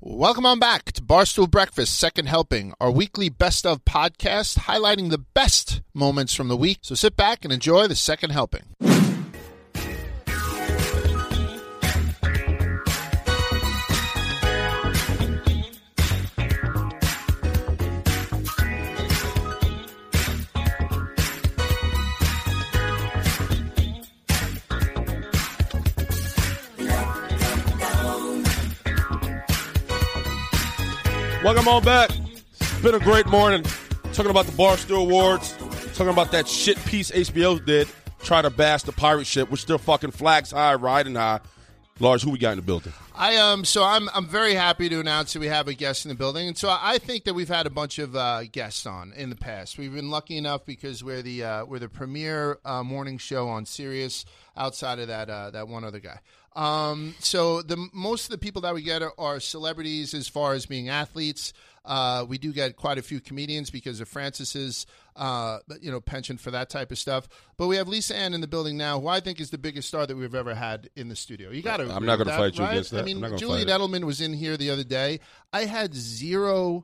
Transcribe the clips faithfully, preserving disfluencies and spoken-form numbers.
Welcome on back to Barstool Breakfast, Second Helping, our weekly best of podcast highlighting the best moments from the week. So sit back and enjoy the Second Helping. Welcome on back. It's been a great morning. Talking about the Barstool Awards. Talking about that shit piece H B O did. Try to bash the pirate ship, which still fucking flags high, riding high. Large, who we got in the building? I um so I'm I'm very happy to announce that we have a guest in the building, and so I think that we've had a bunch of uh, guests on in the past. We've been lucky enough because we're the uh, we're the premier uh, morning show on Sirius. Outside of that uh, that one other guy. Um, so the most of the people that we get are, are celebrities as far as being athletes. Uh, we do get quite a few comedians because of Francis's uh, you know penchant for that type of stuff. But we have Lisa Ann in the building now, who I think is the biggest star that we've ever had in the studio. You got to. I'm not going to fight you right? against that. I mean, I'm not Julian Edelman was in here the other day. I had zero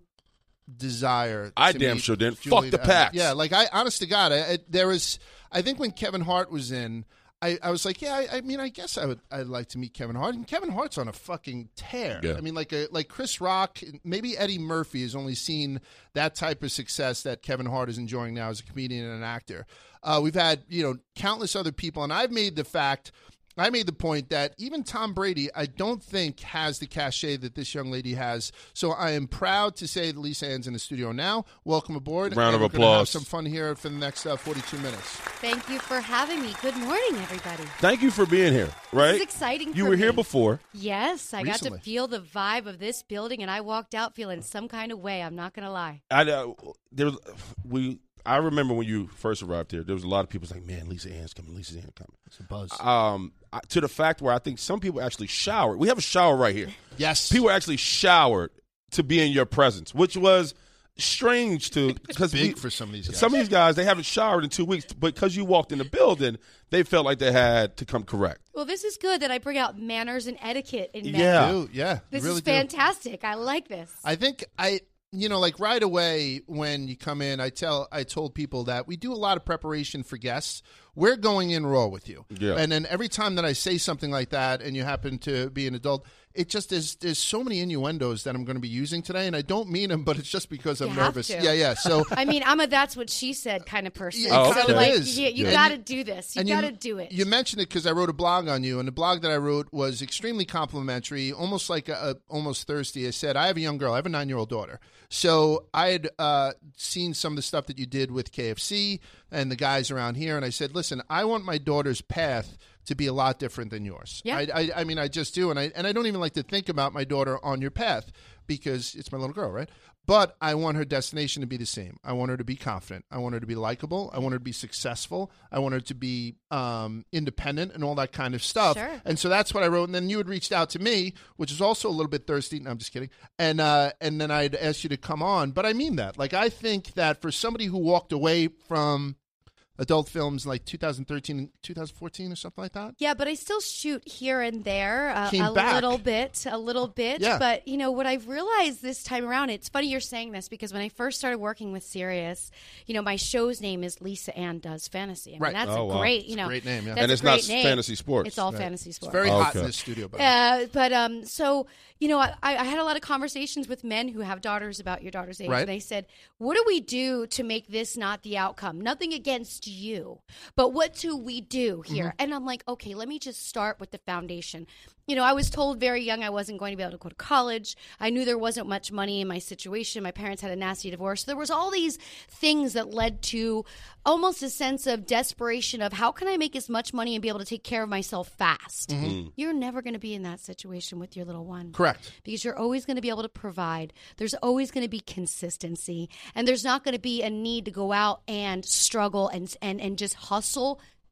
desire. I to damn meet sure didn't. Julian Fuck the Edelman. Pats. Yeah, like I, honest to God, I, I, there was. I think when Kevin Hart was in. I, I was like, yeah, I, I mean, I guess I would. I'd like to meet Kevin Hart, and Kevin Hart's on a fucking tear. Yeah. I mean, like a like Chris Rock, maybe Eddie Murphy has only seen that type of success that Kevin Hart is enjoying now as a comedian and an actor. Uh, we've had you know countless other people, and I've made the fact. I made the point that even Tom Brady, I don't think, has the cachet that this young lady has. So I am proud to say that Lisa Ann's in the studio now. Welcome aboard. Round and of we're gonna applause. Have some fun here for the next uh, forty-two minutes. Thank you for having me. Good morning, everybody. Thank you for being here, right? This is exciting You for were me. here before. Yes, I Recently. got to feel the vibe of this building, and I walked out feeling some kind of way. I'm not going to lie. I uh, there was, we. I remember when you first arrived here, there was a lot of people like, man, Lisa Ann's coming, Lisa Ann's coming. It's a buzz. Um, I- to the fact where I think some people actually showered. We have a shower right here. Yes. People actually showered to be in your presence, which was strange to because big for some of these guys. Some of these guys, they haven't showered in two weeks, but because you walked in the building, they felt like they had to come correct. Well, this is good that I bring out manners and etiquette in men. Yeah. do, yeah. This really is do. fantastic. I like this. I think I, you know, like right away when you come in, I tell, I told people that we do a lot of preparation for guests. We're going in raw with you, Yeah. and then every time that I say something like that, and you happen to be an adult, it just is. There's so many innuendos that I'm going to be using today, and I don't mean them, but it's just because I'm You have nervous. to. Yeah, yeah. So. I mean, I'm a that's what she said kind of person. Yeah, it so, kinda like, is. you, you Yeah. got to And do this. You and got to do it. You mentioned it because I wrote a blog on you, and the blog that I wrote was extremely complimentary, almost like a, a, almost thirsty. I said, I have a young girl. I have a nine-year-old daughter. So I had uh, seen some of the stuff that you did with K F C and the guys around here, and I said, listen, I want my daughter's path to be a lot different than yours. Yeah. I, I, I mean, I just do, and I and I don't even like to think about my daughter on your path because it's my little girl, right? But I want her destination to be the same. I want her to be confident. I want her to be likable. I want her to be successful. I want her to be um, independent and all that kind of stuff. Sure. And so that's what I wrote. And then you had reached out to me, which is also a little bit thirsty. No, I'm just kidding. And uh, and then I'd asked you to come on. But I mean that. Like, I think that for somebody who walked away from adult films like two thousand thirteen, two thousand fourteen or something like that. Yeah, but I still shoot here and there uh, Came a back. little bit, a little bit. Yeah. But, you know, what I've realized this time around, it's funny you're saying this because when I first started working with Sirius, you know, my show's name is Lisa Ann Does Fantasy. I mean, Right. that's Oh, a wow. great, you know. great name, yeah. that's And a it's not great name. fantasy sports. It's all Right. fantasy It's sports. very Oh, hot in okay. this studio. By the way. Uh, but um, so you know, I, I had a lot of conversations with men who have daughters about your daughter's age, Right. and they said, "What do we do to make this not the outcome? Nothing against you, but what do we do here?" Mm-hmm. And I'm like, "Okay, let me just start with the foundation." You know, I was told very young I wasn't going to be able to go to college. I knew there wasn't much money in my situation. My parents had a nasty divorce. There was all these things that led to almost a sense of desperation of how can I make as much money and be able to take care of myself fast? Mm-hmm. You're never going to be in that situation with your little one. Correct. Because you're always going to be able to provide. There's always going to be consistency. And there's not going to be a need to go out and struggle and and, and just hustle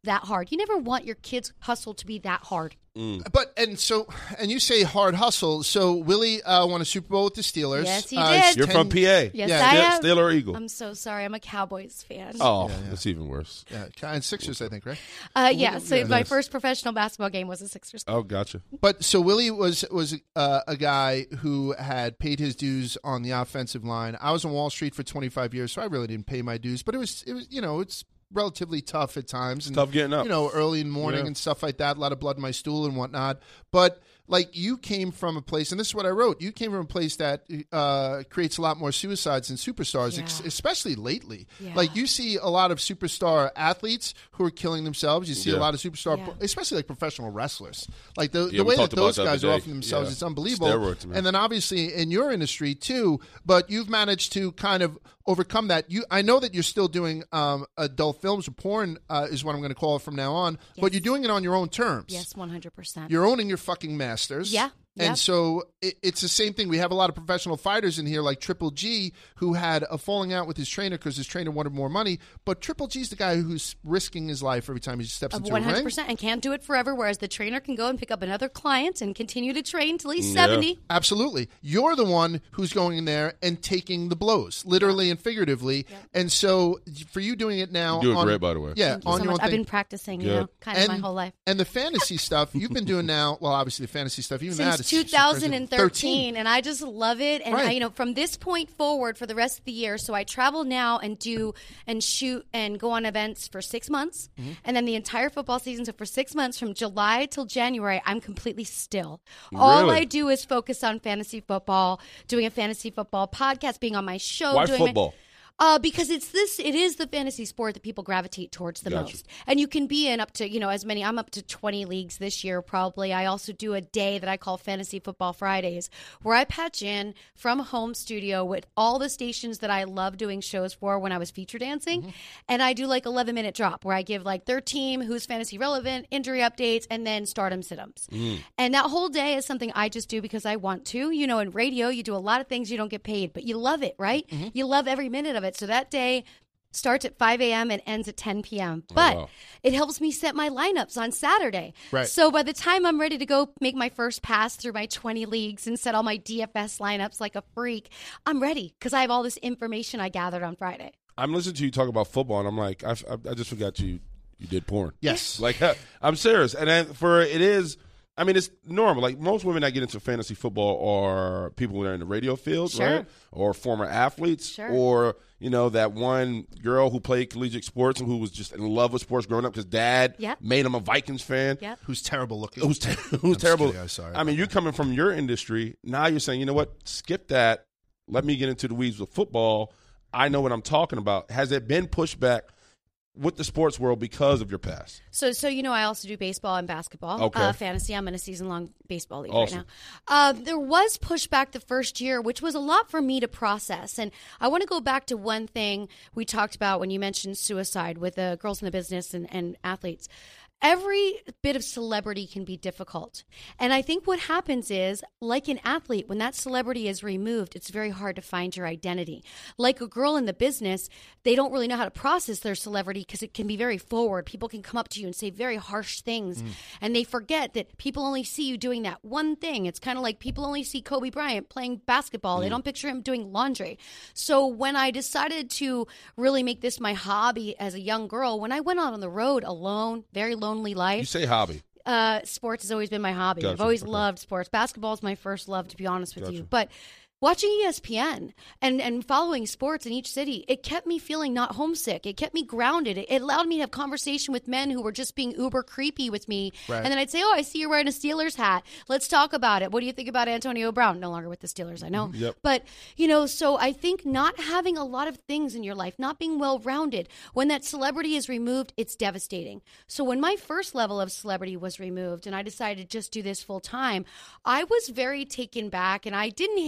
that hard. You never want your kids' hustle to be that hard. Mm. But and so and you say hard hustle. So Willie uh, won a Super Bowl with the Steelers. Yes, he Uh, did. he's You're ten from P A. Yes, Yeah, I Steelers, am. Steeler or Eagle? I'm so sorry. I'm a Cowboys fan. Oh, Yeah, yeah. that's even worse. Yeah, and Sixers, I think, right? Uh, yeah, so Yeah, my nice. first professional basketball game was a Sixers. Oh, gotcha. But so Willie was was uh, a guy who had paid his dues on the offensive line. I was on Wall Street for twenty-five years, so I really didn't pay my dues. But it was it was you know it's relatively tough at times. And, tough getting up. You know, early in the morning Yeah. and stuff like that. A lot of blood in my stool and whatnot. But like you came from a place, and this is what I wrote. You came from a place that uh, creates a lot more suicides than superstars, Yeah. ex- especially lately. Yeah. Like you see a lot of superstar athletes who are killing themselves. You see a Yeah. lot of superstar, Yeah. especially like professional wrestlers. Like the, Yeah, the we way that talked about those that the guys other are day. offering themselves, Yeah. it's unbelievable. Steroids, man. And then obviously in your industry too, but you've managed to kind of overcome that. You, I know that you're still doing um, adult films or porn uh, is what I'm going to call it from now on, but Yes. you're doing it on your own terms. Yes, one hundred percent. You're owning your fucking masters. Yeah. And Yep. so it, it's the same thing. We have a lot of professional fighters in here, like Triple G, who had a falling out with his trainer because his trainer wanted more money. But Triple G's the guy who's risking his life every time he steps into one a hundred ring. percent and can't do it forever, whereas the trainer can go and pick up another client and continue to train till he's Yeah. seventy. Absolutely. You're the one who's going in there and taking the blows, literally and figuratively. And so for you doing it now. You do it on, great, by the way. Yeah, Thank you on so your much. own I've thing. been practicing, you Good. know, kind of my whole life. And the fantasy stuff you've been doing now, well, obviously the fantasy stuff, even that Since is two thousand thirteen, and I just love it. And Right. I, you know, from this point forward for the rest of the year, so I travel now and do and shoot and go on events for six months, Mm-hmm. and then the entire football season. So for six months, from July till January, I'm completely still. All Really? I do is focus on fantasy football, doing a fantasy football podcast, being on my show. Why doing my- football? Uh, because it's this, it is the fantasy sport that people gravitate towards the Gotcha. most. And you can be in up to, you know, as many, I'm up to twenty leagues this year probably. I also do a day that I call Fantasy Football Fridays, where I patch in from a home studio with all the stations that I love doing shows for when I was feature dancing. Mm-hmm. And I do like eleven minute drop where I give like their team, who's fantasy relevant, injury updates, and then stardom sit-ups. Mm. And that whole day is something I just do because I want to. You know, in radio, you do a lot of things you don't get paid, but you love it, right? Mm-hmm. You love every minute of it. So that day starts at five a.m. and ends at ten p.m. But wow. it helps me set my lineups on Saturday. Right. So by the time I'm ready to go make my first pass through my twenty leagues and set all my D F S lineups like a freak, I'm ready because I have all this information I gathered on Friday. I'm listening to you talk about football, and I'm like, I, I, I just forgot you you did porn. Yes. Like, I'm serious. And then for it is, I mean, it's normal. Like, most women that get into fantasy football are people who are in the radio field, Sure. right? Or former athletes. Sure. Or, you know, that one girl who played collegiate sports and who was just in love with sports growing up because dad Yep. made him a Vikings fan. Yep. Who's terrible looking. Who's, ter- who's terrible. kidding. I'm sorry I mean, you're coming from your industry. Now you're saying, you know what? Skip that. Let me get into the weeds with football. I know what I'm talking about. Has there been pushback with the sports world because of your past? So, so you know, I also do baseball and basketball. Okay. Uh, fantasy. I'm in a season-long baseball league Awesome. right now. Um, there was pushback the first year, which was a lot for me to process. And I want to go back to one thing we talked about when you mentioned suicide with the girls in the business and, and athletes. Every bit of celebrity can be difficult. And I think what happens is, like an athlete, when that celebrity is removed, it's very hard to find your identity. Like a girl in the business, they don't really know how to process their celebrity because it can be very forward. People can come up to you and say very harsh things. Mm. And they forget that people only see you doing that one thing. It's kind of like people only see Kobe Bryant playing basketball. Mm. They don't picture him doing laundry. So when I decided to really make this my hobby as a young girl, when I went out on the road alone, very lonely life. You say hobby. Uh, sports has always been my hobby. Gotcha. I've always Okay. loved sports. Basketball is my first love, to be honest with Gotcha. you. But watching E S P N and, and following sports in each city, it kept me feeling not homesick. It kept me grounded. It, it allowed me to have conversation with men who were just being uber creepy with me. Right. And then I'd say, oh, I see you're wearing a Steelers hat. Let's talk about it. What do you think about Antonio Brown? No longer with the Steelers, I know. Yep. But, you know, so I think not having a lot of things in your life, not being well-rounded, when that celebrity is removed, it's devastating. So when my first level of celebrity was removed and I decided to just do this full-time, I was very taken back and I didn't handle it well.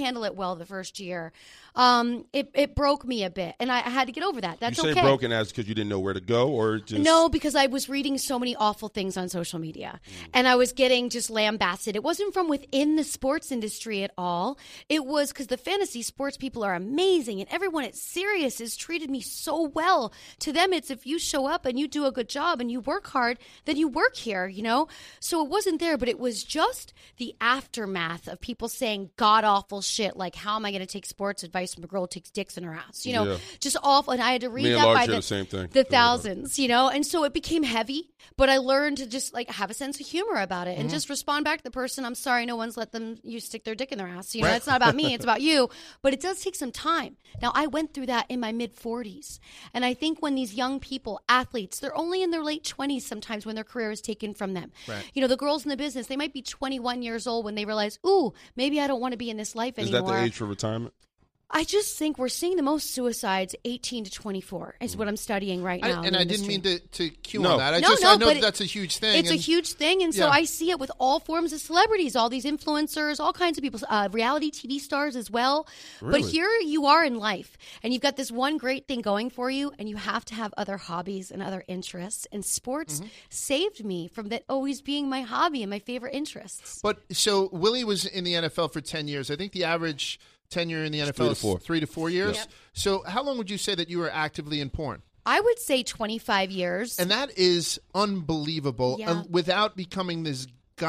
well the first year. Um, it, it broke me a bit, and I, I had to get over that. That's okay. You say okay. broken as because you didn't know where to go, or just no, because I was reading so many awful things on social media, mm. and I was getting just lambasted. It wasn't from within the sports industry at all. It was because the fantasy sports people are amazing, and everyone at Sirius has treated me so well. To them, it's if you show up and you do a good job and you work hard, then you work here, you know? So it wasn't there, but it was just the aftermath of people saying god-awful shit, like, how am I going to take sports advice from a girl who takes dicks in her house? You know, yeah. just awful. And I had to read Me that and Large by the, the, same thing. the thousands, you know? And so it became heavy, but I learned to just, like, have a sense of humor about it and mm-hmm. just respond back to the person, I'm sorry, no one's let them you stick their dick in their ass. You know, right. It's not about me, it's about you. But it does take some time. Now, I went through that in my mid-forties. And I think when these young people, athletes, they're only in their late twenties sometimes when their career is taken from them. Right. You know, the girls in the business, they might be twenty-one years old when they realize, ooh, maybe I don't want to be in this life is anymore. Is that the age for retirement? I just think we're seeing the most suicides eighteen to twenty-four is what I'm studying right now. I, and I didn't mean to, to cue no. on that. I no, just no, I know but that that's a huge thing. It's and, a huge thing. And so yeah. I see it with all forms of celebrities, all these influencers, all kinds of people, uh, reality T V stars as well. Really? But here you are in life, and you've got this one great thing going for you, and you have to have other hobbies and other interests. And sports mm-hmm. saved me from that always being my hobby and my favorite interests. But so Willie was in the N F L for ten years. I think the average tenure in the N F L is three, three to four years. Yep. So how long would you say that you were actively in porn? I would say twenty-five years. And that is unbelievable Yeah. uh, without becoming this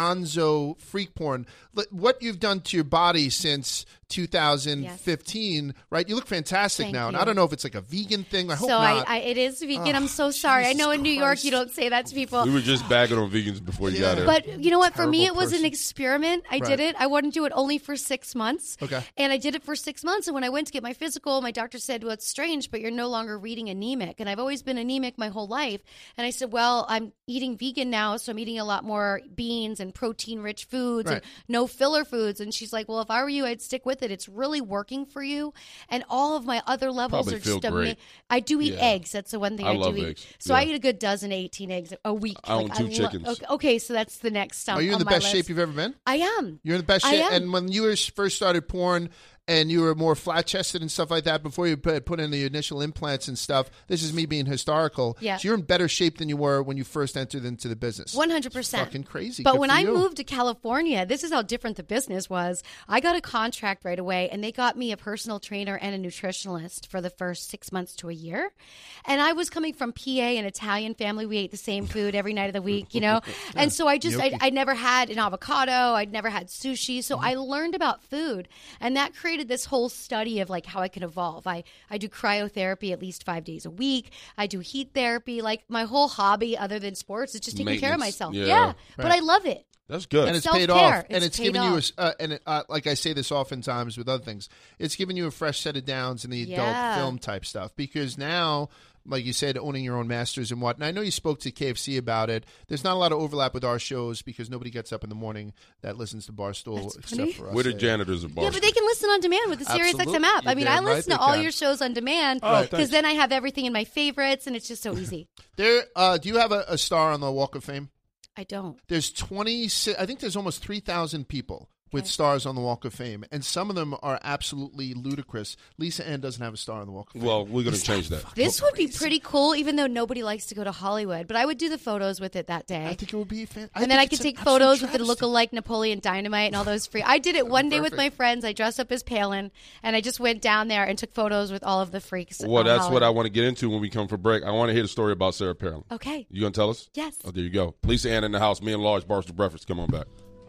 gonzo freak porn. What you've done to your body since two thousand fifteen, yes. right? You look fantastic Thank now. you. And I don't know if it's like a vegan thing. I hope so not. I, I, it is vegan. Oh, I'm so sorry. Jesus I know in New York Christ. you don't say that to people. We were just bagging on vegans before you Yeah. got here. But you know what? For me, it Terrible was an person. experiment. I Right. did it. I wanted to do it only for six months. Okay. And I did it for six months. And when I went to get my physical, my doctor said, well, it's strange, but you're no longer reading anemic. And I've always been anemic my whole life. And I said, well, I'm eating vegan now, so I'm eating a lot more beans and protein-rich foods Right. and no filler foods. And she's like, well, if I were you, I'd stick with it. It's really working for you. And all of my other levels Probably are feel just great. amazing. I do eat Yeah. eggs. That's the one thing I I, love do eat. eggs. So Yeah. I eat a good dozen, eighteen eggs a week. I own Like, two lo- chickens. Okay, okay, so that's the next um, Are you in on the my best list. shape you've ever been? I am. You're in the best I shape. am. And when you were first started porn and you were more flat-chested and stuff like that before you put, put in the initial implants and stuff, this is me being historical. Yeah. So you're in better shape than you were when you first entered into the business. one hundred percent. It's fucking crazy. But Good when for I you. moved to California, this is how different the business was. I got a contract right away, and they got me a personal trainer and a nutritionalist for the first six months to a year. And I was coming from P A, an Italian family. We ate the same food every night of the week, you know? And so I just, I, I never had an avocado. I'd never had sushi. So mm-hmm. I learned about food, and that created this whole study of like how I could evolve. I, I do cryotherapy at least five days a week. I do heat therapy. Like my whole hobby other than sports is just taking care of myself. Yeah. Yeah. Right. But I love it. That's good. And it's Self-care. paid off. It's and it's paid given off. you, a, uh, and it, uh, like I say this oftentimes with other things, it's given you a fresh set of downs in the adult Yeah. film type stuff. Because now, like you said, owning your own masters and what. And I know you spoke to K F C about it. There's not a lot of overlap with our shows because nobody gets up in the morning that listens to Barstool That's funny. except for us. We're the Yeah. janitors of Barstool. Yeah, but they can listen on demand with the Sirius X M app. Absolutely. I mean, You're I damn right listen they to all can. your shows on demand All right, because thanks. then I have everything in my favorites, and it's just so easy. There, uh, do you have a, a star on the Walk of Fame? I don't. There's twenty. I think there's almost three thousand people with Okay. stars on the Walk of Fame, and some of them are absolutely ludicrous. Lisa Ann doesn't have a star on the Walk of Fame. Well, we're going to change that. This would be pretty cool, even though nobody likes to go to Hollywood. But I would do the photos with it that day. I think it would be fantastic. And then I could take photos with the look-alike Napoleon Dynamite and all those free. I did it one day with my friends. I dressed up as Palin, and I just went down there and took photos with all of the freaks. Well, on that's what I Hollywood. want to get into when we come for break. I want to hear the story about Sarah Palin. Okay. You going to tell us? Yes. Oh, there you go. Lisa Ann in the house. Me and Large Barstool Breakfast. Come on back.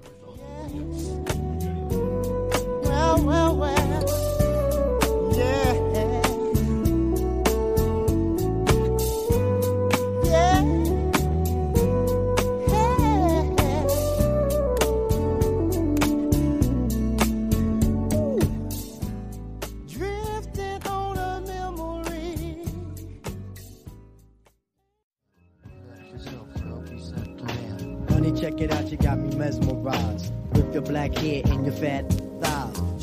Well, well, well, yeah, yeah, drifting on a memory. Honey, check it out, you got me mesmerized with your black hair and your fat thighs.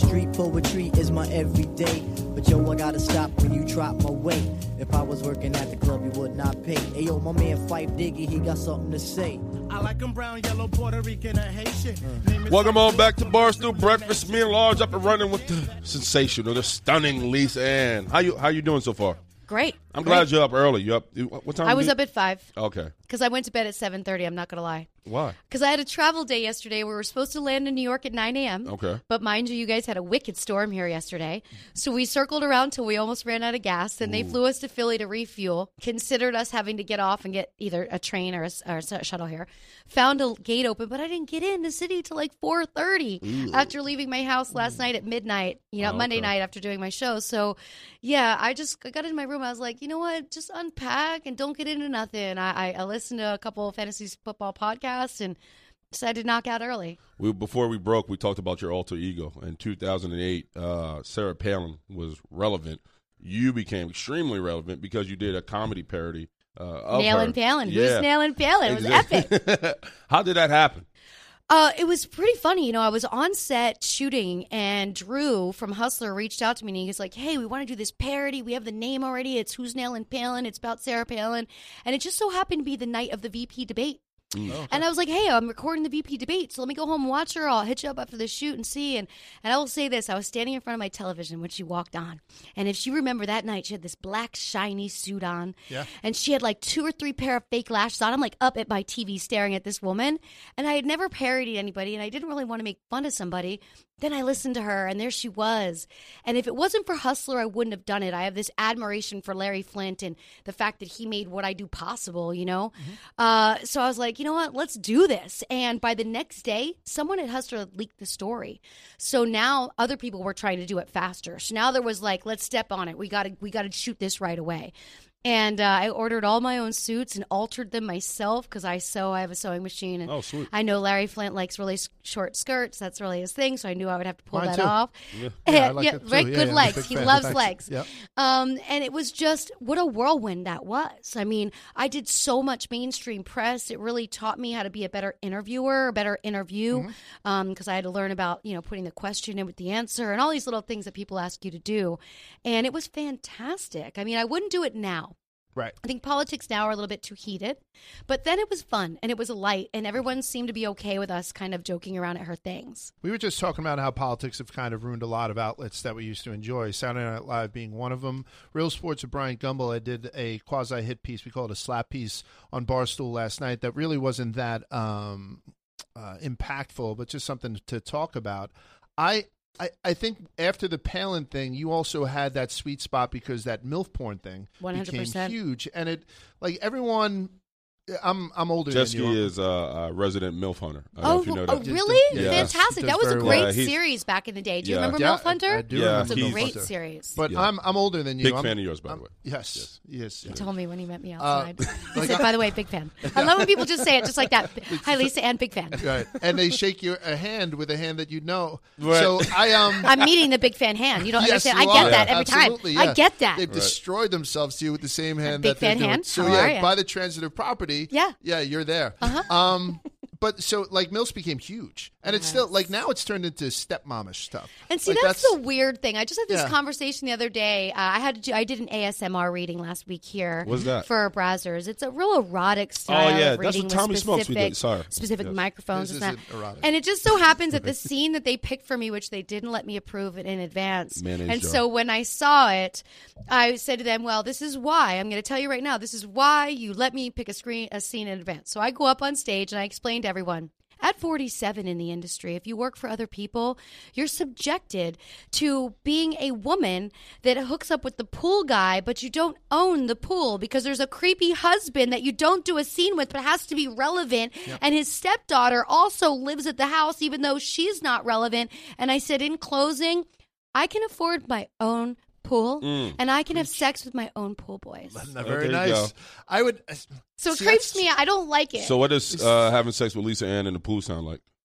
Street poetry is my everyday. But yo, I gotta stop when you drop my weight. If I was working at the club, you would not pay. Hey yo, my man Fife Diggy, he got something to say. I like them brown, yellow, Puerto Rican, or Haitian. Name is Welcome on back to Barstool Breakfast. Me and Large up and running with the sensational, the stunning Lisa Ann. How you how you doing so far? Great. I'm Great. glad you're up early. You up? What time? I you was do- up at five Okay. because I went to bed at seven thirty. I'm not going to lie. Why? Because I had a travel day yesterday. We were supposed to land in New York at nine a.m. Okay. But mind you, you guys had a wicked storm here yesterday. So we circled around till we almost ran out of gas. Then they flew us to Philly to refuel, considered us having to get off and get either a train or a, or a shuttle here. Found a gate open, but I didn't get in the city till like four thirty after leaving my house last night at midnight, you know, Oh, Monday okay. night after doing my show. So, yeah, I just I got in my room. I was like, you know what? Just unpack and don't get into nothing. I, I, I listened to a couple of fantasy football podcasts and decided to knock out early. We, before we broke, we talked about your alter ego. In two thousand eight, uh, Sarah Palin was relevant. You became extremely relevant because you did a comedy parody uh, of Nail her. and Palin. Yeah. Who's Nail and Palin? It was Exactly. epic. How did that happen? Uh, it was pretty funny. You know, I was on set shooting, and Drew from Hustler reached out to me, and he was like, hey, we want to do this parody. We have the name already. It's Who's Nailing Palin. It's about Sarah Palin. And it just so happened to be the night of the V P debate. And I was like, hey, I'm recording the V P debate, so let me go home and watch her. I'll hit you up after the shoot and see. And, and I will say this. I was standing in front of my television when she walked on. And if you remember that night, she had this black, shiny suit on. Yeah. And she had like two or three pair of fake lashes on. I'm like up at my T V staring at this woman. And I had never parodied anybody, and I didn't really want to make fun of somebody. Then I listened to her, and there she was. And if it wasn't for Hustler, I wouldn't have done it. I have this admiration for Larry Flint and the fact that he made what I do possible, you know? Uh, so I was like, you know what? Let's do this. And by the next day, someone at Hustler leaked the story. So now other people were trying to do it faster. So now there was like, let's step on it. We got to we got to shoot this right away. And uh, I ordered all my own suits and altered them myself because I sew. I have a sewing machine. And Oh, sweet. I know Larry Flint likes really s- short skirts. That's really his thing. So I knew I would have to pull Mine that too. off. Yeah, I like yeah, it too. right. Yeah, Good yeah, I'm a legs. big He fan. loves Thanks. legs. Yep. Um, and it was just what a whirlwind that was. I mean, I did so much mainstream press. It really taught me how to be a better interviewer, a better interview, because Mm-hmm. um, I had to learn about, you know, putting the question in with the answer and all these little things that people ask you to do. And it was fantastic. I mean, I wouldn't do it now. Right. I think politics now are a little bit too heated, but then it was fun and it was light, and everyone seemed to be okay with us kind of joking around at her things. We were just talking about how politics have kind of ruined a lot of outlets that we used to enjoy, Saturday Night Live being one of them. Real Sports with Brian Gumbel, I did a quasi-hit piece, we call it a slap piece, on Barstool last night that really wasn't that um, uh, impactful, but just something to talk about. I, I I think after the Palin thing, you also had that sweet spot because that MILF porn thing one hundred percent. became huge. And it, like, everyone... I'm I'm older Jesky than you. is a, a resident MILF hunter. I don't know Oh, if you know oh that. really? Yeah. Fantastic. He That does was a very great well. Yeah, he's- series back in the day. Do you Yeah. remember Yeah, MILF Hunter? I, I do Yeah, remember It's a MILF great Hunter. series. But Yeah. I'm I'm older than you. Big I'm, fan of yours, by the I'm- way. Yes, yes. He yes. told me when he met me Uh, outside. he like said, I- by the way, big fan. I love when people just say it just like that. Hi, Lisa, and big fan. Right, and they shake your a hand with a hand that you know. Right. So I um. I'm meeting the big fan hand. You don't Yes, understand. you I get are. that every Absolutely, time. yeah. I get that. They've destroyed themselves to you with the same hand big that they're fan doing. hand. So How yeah, are ya? by the transitive property. Yeah. yeah, you're there. Uh-huh. Um, but so like MILFs became huge, and it's still like now it's turned into stepmomish stuff. And see, Like, that's, the weird thing. I just had this Yeah. conversation the other day. Uh, I had to do, I did an A S M R reading last week here. What's that? For Brazzers. It's a real erotic style Oh, yeah. of That's reading what Tommy with Smokes we specific, did. Sorry. specific Yes. microphones. This and, isn't erotic. and it just so happens that the scene that they picked for me, which they didn't let me approve it in advance. Mayonnaise and jar. so when I saw it, I said to them, well, this is why. I'm going to tell you right now, this is why you let me pick a screen a scene in advance. So I go up on stage and I explain to everyone, at forty-seven in the industry, if you work for other people, you're subjected to being a woman that hooks up with the pool guy, but you don't own the pool because there's a creepy husband that you don't do a scene with, but has to be relevant. And his stepdaughter also lives at the house, even though she's not relevant. And I said, in closing, I can afford my own pool, Mm. and I can have sex with my own pool boys. Not very there you nice. go. I would. So it see, creeps that's- me out. I don't like it. So what does uh, having sex with Lisa Ann in the pool sound like?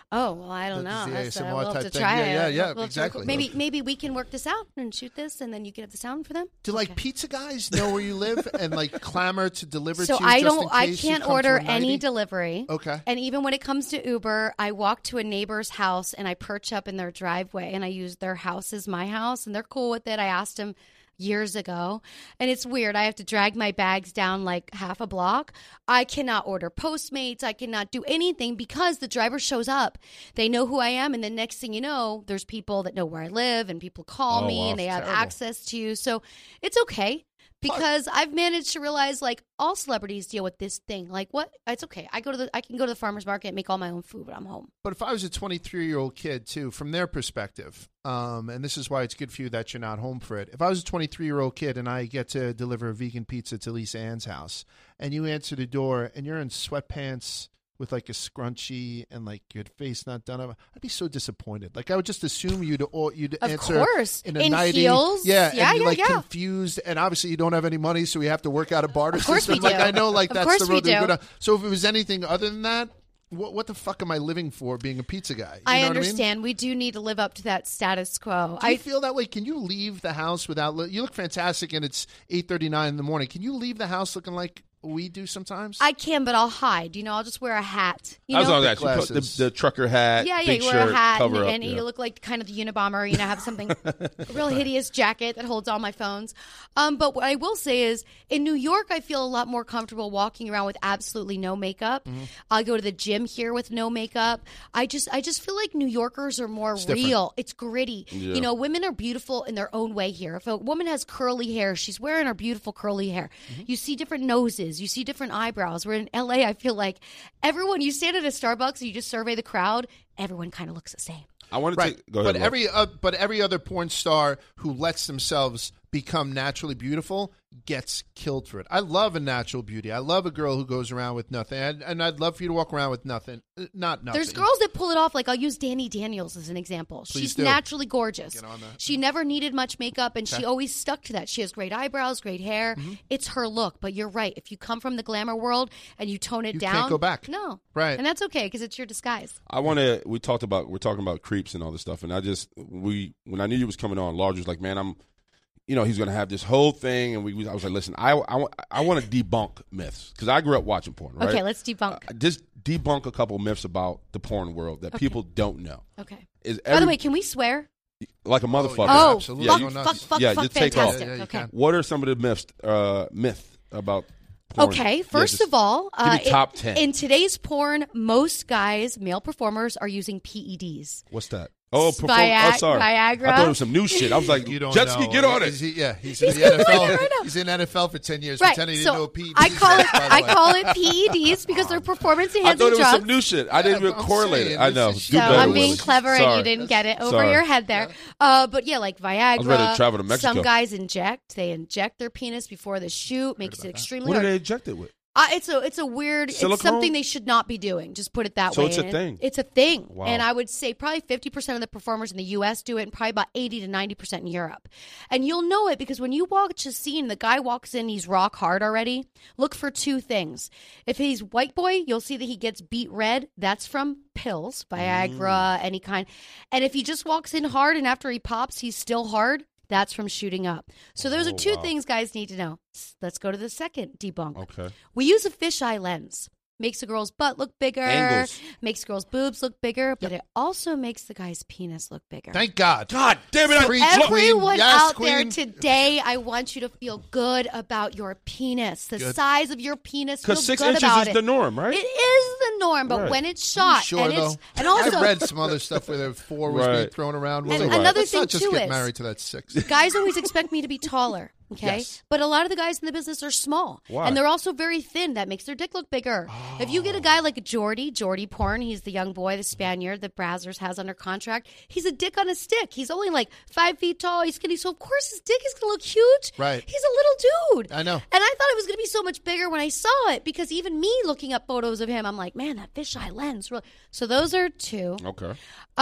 Oh, well, I don't The- know. the That's- A S M I R will have type to thing. try Yeah, it. yeah, yeah, We'll- we'll- exactly. Maybe maybe we can work this out and shoot this, and then you can have the sound for them. Do like Okay. pizza guys know where you live and like clamor to deliver So to you? I just don't. in I case you can't come to order a any ninety? delivery. Okay. And even when it comes to Uber, I walk to a neighbor's house and I perch up in their driveway and I use their house as my house, and they're cool with it. I asked them years ago, and it's weird. I have to drag my bags down like half a block. I cannot order Postmates. I cannot do anything because the driver shows up. They know who I am, and the next thing you know, there's people that know where I live, and people call Oh, me, wow. and they have Terrible. access to you. So it's okay. Because I've managed to realize, like, all celebrities deal with this thing. Like, what? It's okay. I go to the, I can go to the farmer's market and make all my own food, but I'm home. But if I was a twenty-three-year-old kid, too, from their perspective, um, and this is why it's good for you that you're not home for it. If I was a twenty-three-year-old kid and I get to deliver a vegan pizza to Lisa Ann's house, and you answer the door and you're in sweatpants with like a scrunchie and like your face not done up, I'd be so disappointed. Like I would just assume you'd all you'd Of answer course. in a In nightie. heels. Yeah, Yeah, and you're yeah, like yeah. confused, and obviously you don't have any money, so we have to work out a barter Of course system. we Like do. I know, like Of that's course the we road that do. we go down. So if it was anything other than that, what what the fuck am I living for? Being a pizza guy? You I know what understand. We do need to live up to that status quo. Do you I feel that way? Can you leave the house without? You look fantastic, and it's eight thirty nine in the morning. Can you leave the house looking like we do sometimes? I can, but I'll hide. You know, I'll just wear a hat. You I was know? on that. You put the, Glasses. the trucker hat, Yeah, yeah, big you wear shirt, a hat and, cover up. and yeah. you look like kind of the Unabomber. You know, have something a real hideous jacket that holds all my phones. Um, but what I will say is, in New York, I feel a lot more comfortable walking around with absolutely no makeup. Mm-hmm. I'll go to the gym here with no makeup. I just, I just feel like New Yorkers are more different. real. It's gritty. Yeah. You know, women are beautiful in their own way here. If a woman has curly hair, she's wearing her beautiful curly hair. Mm-hmm. You see different noses. You see different eyebrows. Where in L A, I feel like everyone, you stand at a Starbucks and you just survey the crowd, everyone kind of looks the same. I want to right. take. Go ahead. but Lo. every uh, but every other porn star who lets themselves become naturally beautiful gets killed for it. I love a natural beauty. I love a girl who goes around with nothing, and, and I'd love for you to walk around with nothing. Uh, Not nothing. There's girls that pull it off. Like, I'll use Dani Daniels as an example. Please She's do. naturally gorgeous. Get on that. She never needed much makeup, and she Okay. always stuck to that. She has great eyebrows, great hair. Mm-hmm. It's her look. But you're right. If you come from the glamour world and you tone it You down, can't go back. No, Right. and that's okay because it's your disguise. I want to. We talked about. We're talking about creeps and all this stuff, and I just we when I knew you was coming on, Large was like, man, I'm. You know, he's going to have this whole thing, and we. I was like, listen, I I, I want to debunk myths because I grew up watching porn. Right? Okay, let's debunk. Uh, just debunk a couple myths about the porn world that people don't know. Okay. Is By every, the way, can we swear? like a motherfucker? Oh, absolutely. Yeah, fuck, you- Go fuck, nuts. fuck, Yeah, fuck, you take off. fantastic. Yeah, yeah, you okay. can. What are some of the myths? Uh, myth about. Porn? Okay, Yeah, first just of all, give me uh, top in- ten. in today's porn, most guys, male performers, are using P E Ds. What's that? Oh, perform- Viag- oh, sorry. Viagra. I thought it was some new shit. I was like, You don't jet know. ski, get on it. Is he- yeah, he's, He's in the gonna N F L. find it right now. He's in N F L for ten years, Right, pretending he so didn't know P E Ds. I call it by the I way. call it P E Ds because they're performance I enhancing thought it was drugs. some new shit. I didn't Yeah, even I'm correlate saying, it. I this know. is- Do So better, I'm being Willie. clever and Sorry. you didn't get it over Sorry. your head there. Uh, but yeah, like Viagra. was ready to travel to Mexico. Some guys inject. They inject their penis before the shoot. Makes it extremely What are hard. they injected with? Uh, it's a it's a weird. Silicone? It's something they should not be doing. Just put it that So way. it's a And thing. It's a thing. Wow. And I would say probably fifty percent of the performers in the U S do it, and probably about eighty to ninety percent in Europe. And you'll know it because when you watch a scene, the guy walks in, he's rock hard already. Look for two things. If he's white boy, you'll see that he gets beat red. That's from pills, Viagra, Mm. any kind. And if he just walks in hard and after he pops, he's still hard. That's from shooting up. So those Oh, are two wow. things guys need to know. S- Let's go to the second debunk. Okay. We use a fisheye lens. Makes a girl's butt look bigger, Angles. makes girls' boobs look bigger, but it also makes the guy's penis look bigger. Thank God. God damn it. I, Preach, look, queen. Everyone Yes, out there queen. today, I want you to feel good about your penis. The Good. size of your penis. Feel because six good inches about is it. the norm, right? It is the norm, but Right. when it's shot, Sure, and though. it's and also I read some other stuff where the four was being Right. thrown around. And Like, another let's thing, not just too, get is- married to that six. guys always expect me to be taller. Okay. Yes. But a lot of the guys in the business are small. Why? And they're also very thin. That makes their dick look bigger. If you get a guy like Jordy, Jordy Porn, he's the young boy, the Spaniard that Brazzers has under contract. He's a dick on a stick. He's only like five feet tall. He's skinny. So, of course, his dick is going to look huge. Right. He's a little dude. I know. And I thought it was going to be so much bigger when I saw it because even me looking up photos of him, I'm like, man, that fisheye lens. Really. So those are two. Okay.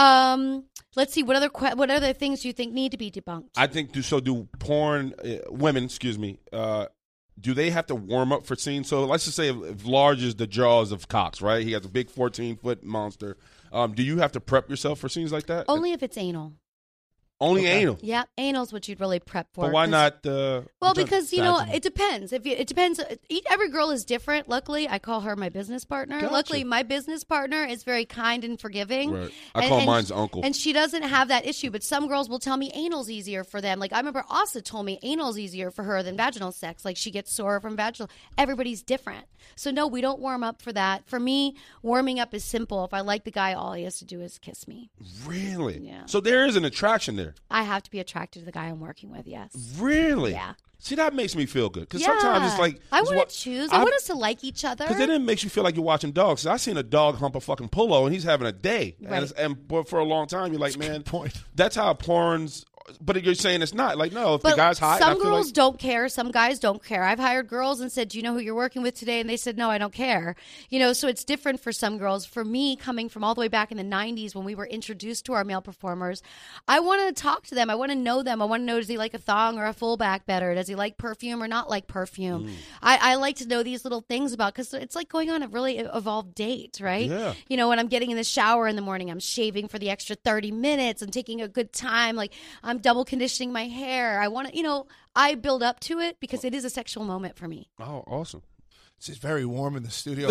Um, let's see. What other que- what other things do you think need to be debunked? I think do so. Do porn uh, women? Excuse me. Uh, do they have to warm up for scenes? So let's just say if, if Large is the jaws of Cox, right? He has a big fourteen foot monster. Um, do you have to prep yourself for scenes like that? Only if it's anal. Only Okay. anal. Yeah, anal's what you'd really prep for. But why 'cause- not? Uh, Well, vagi- because you know vaginal? it depends. If you, it depends, each, every girl is different. Luckily, I call her my business partner. Gotcha. Luckily, my business partner is very kind and forgiving. Right. I And- call and- mine's uncle. and she doesn't have that issue. But some girls will tell me anal's easier for them. Like I remember Asa told me anal's easier for her than vaginal sex. Like she gets sore from vaginal. Everybody's different. So no, we don't warm up for that. For me, warming up is simple. If I like the guy, all he has to do is kiss me. Really? Yeah. So there is an attraction there. I have to be attracted to the guy I'm working with. Yes. Really? Yeah. See, that makes me feel good. Because Yeah. sometimes it's like I it's want what- to choose. I, I- want us to like each other. Because then it makes you feel like you're watching dogs. I seen a dog hump a fucking polo, and he's having a day. Right. And, it's, and but for a long time, you're like, man, point. that's how porn's. But you're saying it's not. Like, no, if But the guy's hot, some I feel girls like, don't care. Some guys don't care. I've hired girls and said, "Do you know who you're working with today?" And they said, "No, I don't care." You know, so it's different for some girls. For me, coming from all the way back in the nineties when we were introduced to our male performers, I want to talk to them. I want to know them. I want to know, does he like a thong or a fullback better? Does he like perfume or not like perfume? Mm. I, I like to know these little things about, because it's like going on a really evolved date, right? Yeah. You know, when I'm getting in the shower in the morning, I'm shaving for the extra thirty minutes. I'm taking a good time. Like I'm double conditioning my hair. I want to, you know, I build up to it because it is a sexual moment for me. oh, awesome. It's just very warm in the studio.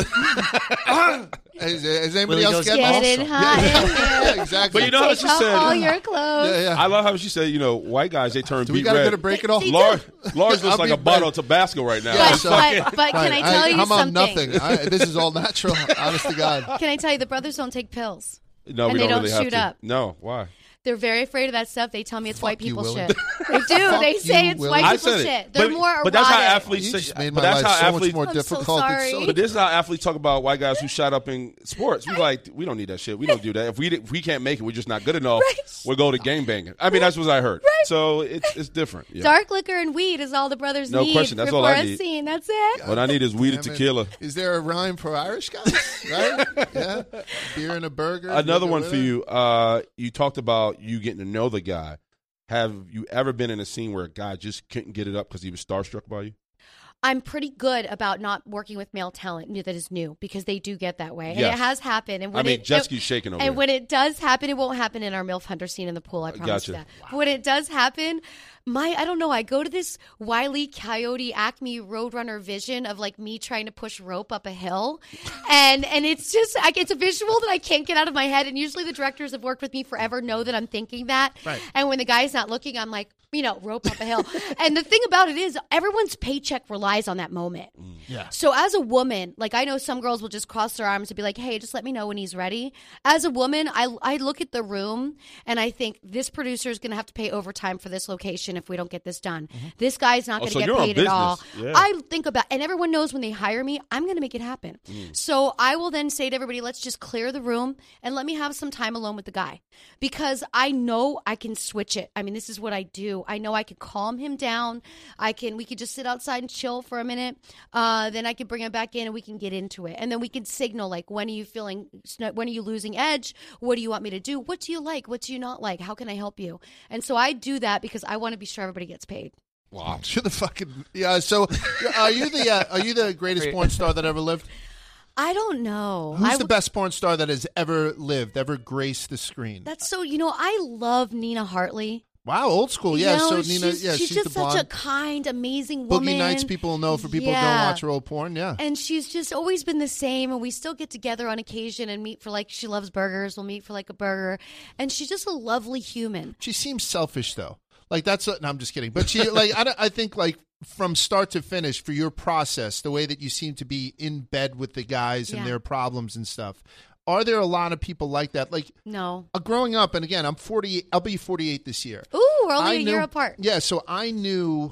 Is, is anybody Willie else goes getting Also- Getting hot in here. Yeah, exactly. But you know how Take she off said. all your clothes. yeah, yeah. I love how she said, you know, white guys, they turn Do we beet got to red. go to break it all? They- Lars, Lars looks I'll like be a bottle right- of Tabasco right now. Yeah, But, so- but, but can I Right. tell you I'm on something? nothing. I, this is all natural. Honest to God. Can I tell you, the brothers don't take pills. no, and we they don't, don't really have shoot to. up. No, why? They're very afraid of that stuff. They tell me it's Fuck white you, people Willie. shit. They do. Fuck They say you, it's Willie. white I people said it. shit. They're but, more but that's how erotic. athletes You say. just made But my that's life how so much athletes. more I'm so difficult. It's sorry. so- But this is how athletes talk about white guys who shot up in sports. We like, we don't need that shit. We don't do that. If we if we can't make it, we're just not good enough. Right. We'll go to game banging. I mean, that's what I heard. So it's it's different. Yeah. Dark liquor and weed is all the brothers No need question. That's before all I a need. scene. That's it. What I need is weed and Damn it. tequila. Is there a rhyme for Irish guys? Right? Yeah. Beer and a burger. Another You one go for with it? you. Uh, you talked about you getting to know the guy. Have you ever been in a scene where a guy just couldn't get it up because he was starstruck by you? I'm pretty good about not working with male talent that is new, because they do get that way. And Yes. it has happened. And I when mean, it, Jetski's shaking over And there. when it does happen, it won't happen in our MILF Hunter scene in the pool, I promise Gotcha. you that. But when it does happen, my, I don't know, I go to this Wile E. Coyote Acme Roadrunner vision of like me trying to push rope up a hill. And and it's just, like, it's a visual that I can't get out of my head. And usually the directors have worked with me forever know that I'm thinking that. Right. And when the guy's not looking, I'm like, you know, rope up a hill. And the thing about it is, everyone's paycheck relies on that moment. Yeah. So as a woman, like I know some girls will just cross their arms and be like, hey, just let me know when he's ready. As a woman, I, I look at the room and I think this producer is going to have to pay overtime for this location if we don't get this done. This guy's not Oh, going to so get you're on paid at all. business. Yeah. I think about, and everyone knows when they hire me, I'm going to make it happen. So I will then say to everybody, let's just clear the room and let me have some time alone with the guy, because I know I can switch it. I mean, this is what I do. I know I can calm him down. I can, we could just sit outside and chill for a minute. Uh, then I can bring him back in and we can get into it. And then we can signal, like, when are you feeling, when are you losing edge? What do you want me to do? What do you like? What do you not like? How can I help you? And so I do that because I want to be sure everybody gets paid. Wow. You're the fucking yeah. So, are you the uh, are you the greatest porn star that ever lived? I don't know. Who's I the best porn star that has ever lived, ever graced the screen? That's so, you know, I love Nina Hartley. Wow, old school. Yeah. You know, so Nina, she's, yeah, she's, she's, just the such blonde. a kind, amazing woman. Boogie Nights people know for people who Yeah. don't watch her old porn. Yeah. And she's just always been the same, and we still get together on occasion and meet for, like, she loves burgers. We'll meet for like a burger, and she's just a lovely human. She seems selfish though. Like that's what, no, I'm just kidding. But she like I, don't- I think like from start to finish for your process, the way that you seem to be in bed with the guys and Yeah. their problems and stuff. Are there a lot of people like that? Like No. uh, growing up, and again, I'm forty. I'll be forty-eight this year. Ooh, we're only I a year knew- apart. Yeah, so I knew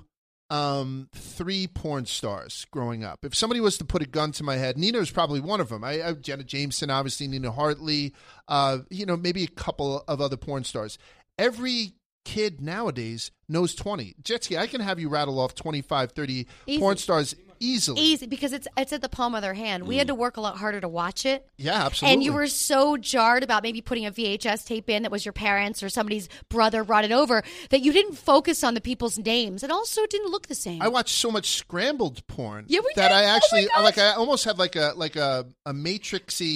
um, three porn stars growing up. If somebody was to put a gun to my head, Nina was probably one of them. I, I Jenna Jameson, obviously, Nina Hartley, uh, you know, maybe a couple of other porn stars. Every kid nowadays knows twenty. Jetski, I can have you rattle off twenty-five, thirty Easy. porn stars easily. Easy, because it's it's at the palm of their hand. We had to work a lot harder to watch it. Yeah, absolutely. And you were so jarred about maybe putting a V H S tape in that was your parents or somebody's brother brought it over that you didn't focus on the people's names. It also didn't look the same. I watched so much scrambled porn Yeah, we that did. I Oh my actually gosh. like. I almost had like a like a a matrixy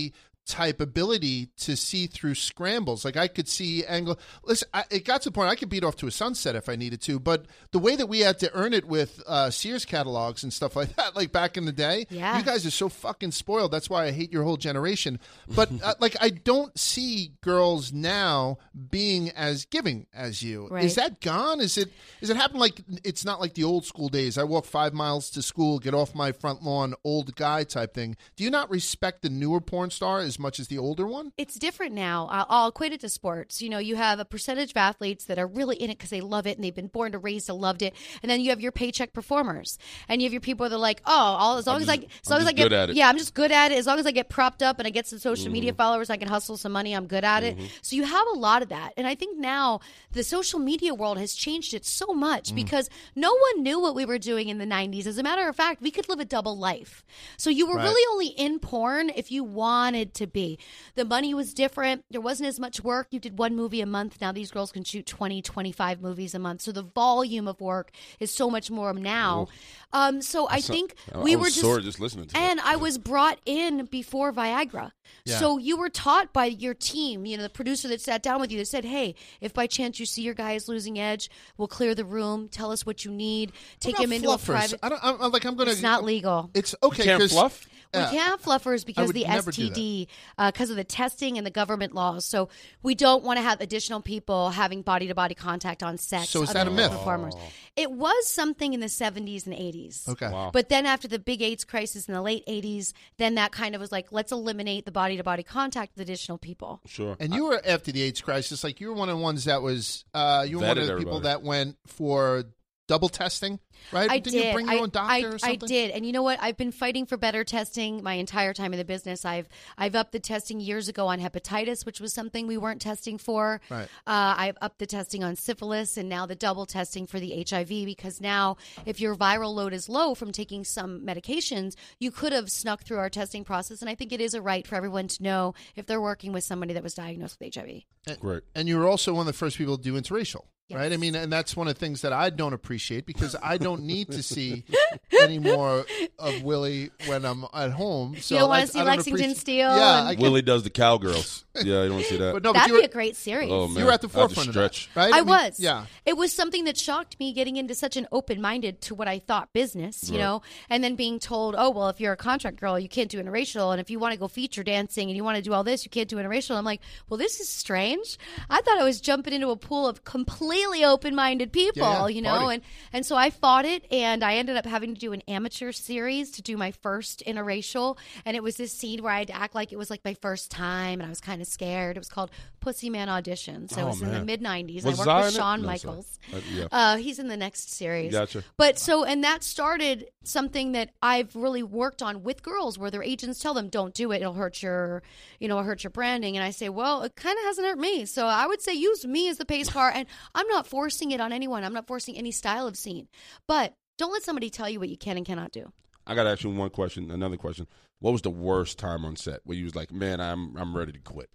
type ability to see through scrambles. Like I could see angle. Listen, I, it got to the point I could beat off to a sunset if I needed to. But the way that we had to earn it with uh, Sears catalogs and stuff like that, like back in the day, Yeah. you guys are so fucking spoiled. That's why I hate your whole generation. But uh, like I don't see girls now being as giving as you. Right. Is that gone? Is it? Is it happened like it's not like the old school days? I walk five miles to school, get off my front lawn, old guy type thing. Do you not respect the newer porn star as much as the older one? It's different now. I'll, I'll equate it to sports. You know, you have a percentage of athletes that are really in it because they love it and they've been born to raised to loved it, and then you have your paycheck performers, and you have your people that are like, oh, all, as long I'm as just- I, as I'm long as just I get, good at it. yeah, I'm just good at it. As long as I get propped up and I get some social Mm-hmm. media followers, I can hustle some money. I'm good at it. So you have a lot of that, and I think now the social media world has changed it so much Mm. because no one knew what we were doing in the nineties. As a matter of fact, we could live a double life. So you were Right. really only in porn if you wanted to be. The money was different. There wasn't as much work. You did one movie a month. Now these girls can shoot twenty, twenty-five movies a month. So the volume of work is so much more now. Um, so I think I we was were just, sore just listening to that. and I was brought in before Viagra. Yeah. So you were taught by your team, you know, the producer that sat down with you that said, hey, if by chance you see your guy is losing edge, we'll clear the room, tell us what you need, take What him about into a fluffers? private. I don't. I'm, I'm like I'm gonna. It's not legal. It's okay. You can't 'cause- fluff? We Yeah. can't have fluffers because would the never S do T D, because of the testing and the government laws. So we don't want to have additional people having body to body contact on sex. So is other that a than myth? Performers. It was something in the seventies and eighties. Okay. Wow. But then after the big AIDS crisis in the late eighties, then that kind of was like, let's eliminate the body to body contact with additional people. Sure. And you were after the AIDS crisis, like you were one of the ones that was. Uh, you were one Vetted of the people everybody. that went for double testing, right? I Didn't did. you bring I, your own doctor I, or I something? did, and you know what? I've been fighting for better testing my entire time in the business. I've I've upped the testing years ago on hepatitis, which was something we weren't testing for. Right. Uh, I've upped the testing on syphilis, and now the double testing for the H I V. Because now, if your viral load is low from taking some medications, you could have snuck through our testing process. And I think it is a right for everyone to know if they're working with somebody that was diagnosed with H I V. Great. And you were also one of the first people to do interracial, right? I Yes. mean, and that's one of the things that I don't appreciate because I don't need to see any more of Willie when I'm at home. So You don't wanna like, see I don't Lexington appreciate- Steele Yeah, and- I get, Willie does the cowgirls. Yeah, you don't see that. but no, but That'd you were, be a great series. Oh, man. you were at the I had to forefront of that, stretch. right? I, mean, was. Yeah. It was something that shocked me getting into such an open minded to what I thought business, you Right. know, and then being told, oh, well, if you're a contract girl, you can't do interracial. And if you want to go feature dancing and you want to do all this, you can't do interracial. I'm like, well, this is strange. I thought I was jumping into a pool of completely open minded people, Yeah, yeah. you know, Party. and, and so I fought it and I ended up having to do an amateur series to do my first interracial. And it was this scene where I had to act like it was like my first time and I was kind of scared. It was called Pussy Man Audition. So Oh, it was in the man. mid nineties. Was I worked Zai with in it? Shawn No, sorry. Michaels. Uh, yeah. Uh, he's in the next series. Gotcha. But so, and that started something that I've really worked on with girls where their agents tell them, don't do it. It'll hurt your, you know, hurt your branding. And I say, well, it kind of hasn't hurt me. So I would say use me as the pace car. And I'm not forcing it on anyone. I'm not forcing any style of scene. But don't let somebody tell you what you can and cannot do. I got to ask you one question, another question. What was the worst time on set where you was like, man, I'm I'm ready to quit?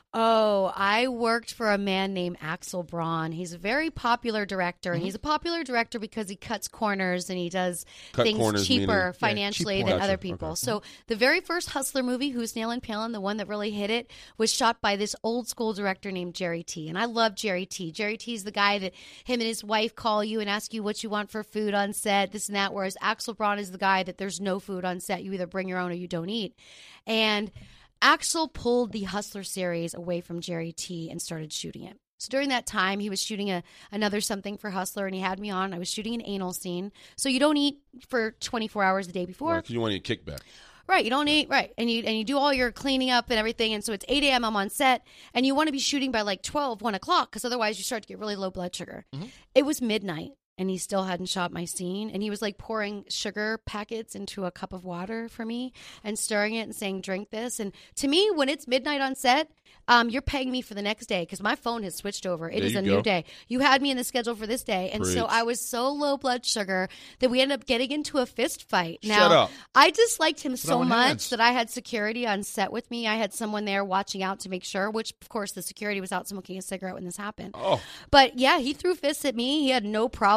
Oh, I worked for a man named Axel Braun. He's a very popular director, and he's a popular director because he cuts corners and he does Cut things corners, cheaper meaning- financially cheap than Gotcha. other people. Okay. So the very first Hustler movie, Who's Nailing Palin, the one that really hit it, was shot by this old school director named Jerry T. And I love Jerry T. Jerry T is the guy that him and his wife call you and ask you what you want for food on set, this and that, whereas Axel Braun is the guy that there's no food on set. You either bring your own or you don't eat. And Axel pulled the Hustler series away from Jerry T and started shooting it. So during that time, he was shooting a another something for Hustler, and he had me on. I was shooting an anal scene. So you don't eat for twenty-four hours the day before. Because you want your kickback. Right, you don't eat, right. And you and you do all your cleaning up and everything. And so it's eight a.m. I'm on set, and you want to be shooting by like twelve, one o'clock, because otherwise you start to get really low blood sugar. It was midnight, and he still hadn't shot my scene. And he was like pouring sugar packets into a cup of water for me and stirring it and saying, drink this. And to me, when it's midnight on set, um, you're paying me for the next day because my phone has switched over. It There is you a go. new day. You had me in the schedule for this day. And so Preach. I was so low blood sugar that we ended up getting into a fist fight. Shut Now, up. I disliked him so Throwing much hands. that I had security on set with me. I had someone there watching out to make sure, which, of course, the security was out smoking a cigarette when this happened. Oh. But yeah, he threw fists at me. He had no problem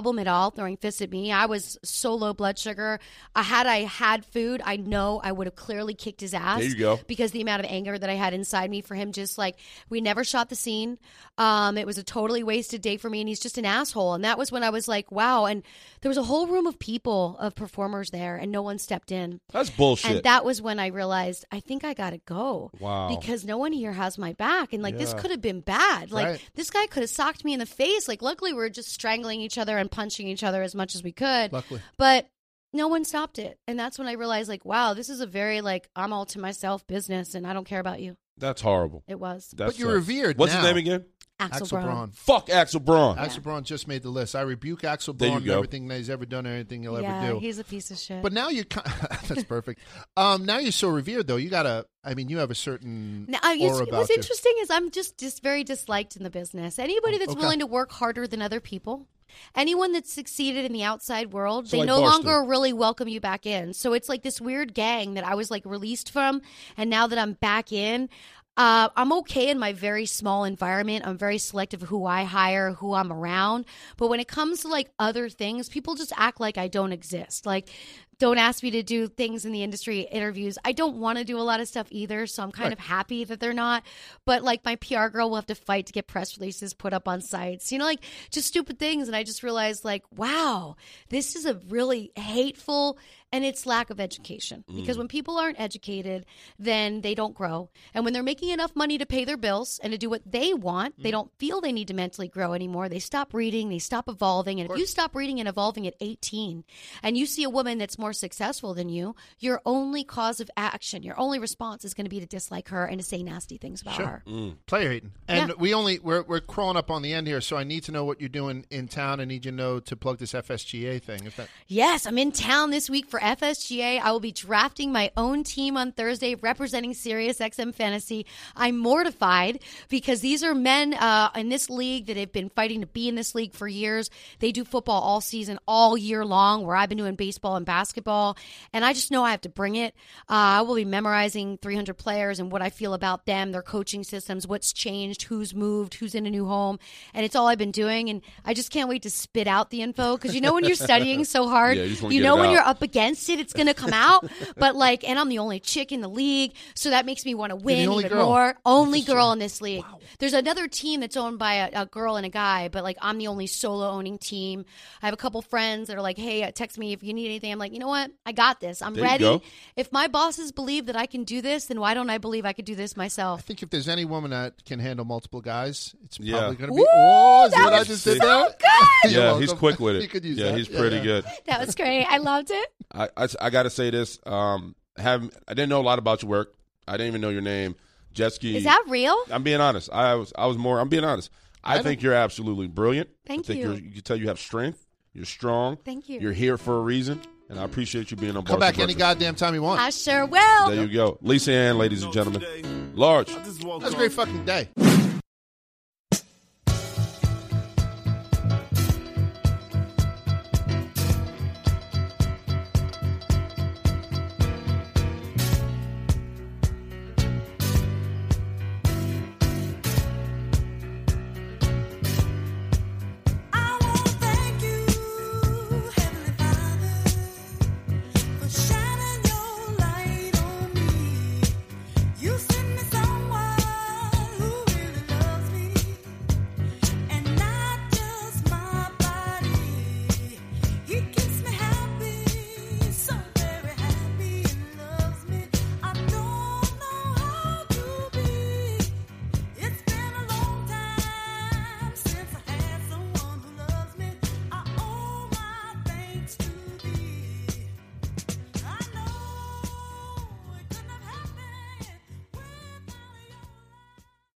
problem at all throwing fists at me. I was so low blood sugar. Uh, had I had food, I know I would have clearly kicked his ass. There you go. Because the amount of anger that I had inside me for him, just like, we never shot the scene. Um, it was a totally wasted day for me, and he's just an asshole. And that was when I was like, wow. And there was a whole room of people, of performers there, and no one stepped in. That's bullshit. And that was when I realized, I think I got to go. Wow. Because no one here has my back. And like, Yeah. this could have been bad. Like, Right. this guy could have socked me in the face. Like, luckily, we were just strangling each other and punching each other as much as we could. Luckily. But no one stopped it. And that's when I realized, like, wow, this is a very, like, I'm all to myself business, and I don't care about you. That's horrible. It was. That's But you're sucks. revered What's now. his name again? Axel, Axel Braun. Braun. Fuck Axel Braun. Axel Braun just made the list. I rebuke Axel There you Braun and go. everything that he's ever done, or anything he'll Yeah, ever do. he's a piece of shit. But now you, that's perfect. Um, now you're so revered, though. You gotta. I mean, you have a certain Now, I- it's- aura about what's you. interesting is I'm just, just very disliked in the business. Anybody that's Okay. willing to work harder than other people, anyone that's succeeded in the outside world, So they like no Barstool. longer really welcome you back in. So it's like this weird gang that I was like released from, and now that I'm back in, uh, I'm okay in my very small environment. I'm very selective of who I hire, who I'm around. But when it comes to like other things, people just act like I don't exist. Like, don't ask me to do things in the industry interviews. I don't want to do a lot of stuff either, so I'm kind Right. of happy that they're not. But like my P R girl will have to fight to get press releases put up on sites, you know, like just stupid things. And I just realized, like, wow, this is a really hateful, and it's lack of education. Because when people aren't educated, then they don't grow. And when they're making enough money to pay their bills and to do what they want, they don't feel they need to mentally grow anymore. They stop reading, they stop evolving. And if you stop reading and evolving at eighteen, and you see a woman that's more successful than you, your only cause of action, your only response is going to be to dislike her and to say nasty things about her. Player hating. And Yeah. we only we're we're crawling up on the end here, so I need to know what you're doing in town. I need you to know to plug this F S G A thing. If that Yes, I'm in town this week for F S G A. I will be drafting my own team on Thursday, representing SiriusXM Fantasy. I'm mortified because these are men uh, in this league that have been fighting to be in this league for years. They do football all season, all year long, where I've been doing baseball and basketball. And I just know I have to bring it. Uh, I will be memorizing three hundred players and what I feel about them, their coaching systems, what's changed, who's moved, who's in a new home. And it's all I've been doing. And I just can't wait to spit out the info because you know when you're studying so hard, Yeah, you just wanna you get know it when out. you're up against it, it's going to come out. But like, and I'm the only chick in the league, so that makes me want to win only even girl. more. Only girl in this league. There's another team that's owned by a, a girl and a guy, but like I'm the only solo owning team. I have a couple friends that are like, hey, uh, text me if you need anything. I'm like, you know what? I got this. I'm There you ready. go. If my bosses believe that I can do this, then why don't I believe I could do this I myself? think if there's any woman that can handle multiple guys, it's Yeah. probably going to be. Woo, Oh, is that what I was just did so there? good. You're Yeah, he's welcome. quick with it. You could use yeah, that. he's pretty yeah. good. That was great. I loved it. I, I, I got to say this. Um, have I didn't know a lot about your work. I didn't even know your name. Jet ski. Is that real? I'm being honest. I was I was more. I'm being honest. I, I think you're absolutely brilliant. Thank I think you. You're, you can tell you have strength. You're strong. Thank you. You're here for a reason, and I appreciate you being on. Come Barstool back any Breakfast. goddamn time you want. I sure will. There you go, Lisa Ann, ladies and gentlemen. Large. That was a great fucking day.